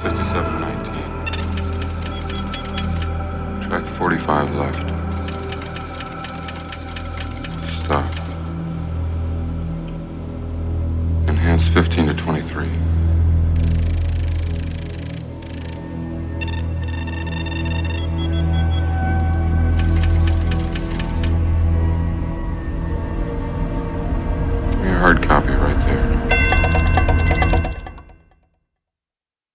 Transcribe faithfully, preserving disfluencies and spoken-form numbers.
fifty-seven nineteen. Track forty-five left. Stop. Enhance fifteen to twenty-three. Give me a hard copy.